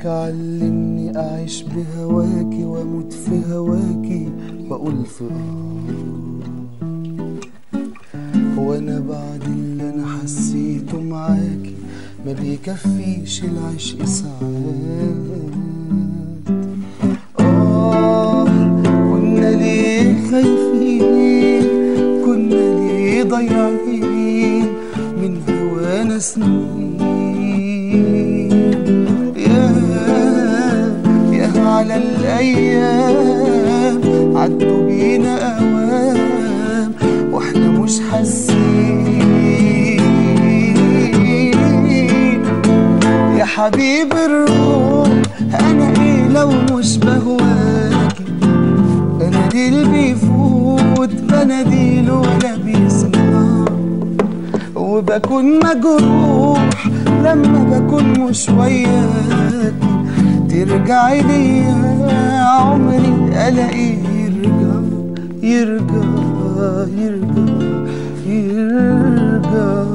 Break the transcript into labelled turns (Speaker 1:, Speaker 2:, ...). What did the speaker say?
Speaker 1: علمني أعيش بهواكي وأموت في هواكي وأقول في وأنا بعد اللي أنا حسيته معاكي ما بيكفيش العشق ساعات. كنا ليه خايفين، كنا ليه ضايعين من هوانا سنين. يا على الأيام عدوا بينا أوام واحنا مش حاسين. يا حبيب الروح أنا إيه لو مش بهواكي، أنا دي اللي بيفوت بناديله ولا بيسمع، وبكون مجروح لما بكون مش وياكي. ترجعي ليا عمري ألاقيه يرجع يرجع يرجع يرجع.